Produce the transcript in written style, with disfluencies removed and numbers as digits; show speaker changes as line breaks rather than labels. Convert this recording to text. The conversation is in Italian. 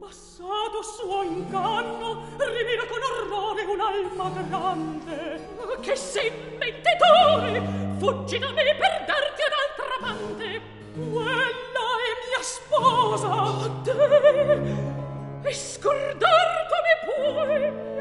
passato suo inganno, rimira con orrore un'alma grande. Che sei mentitore, fuggi da me per darti ad altra amante. Quella è mia sposa, te, e scordar come puoi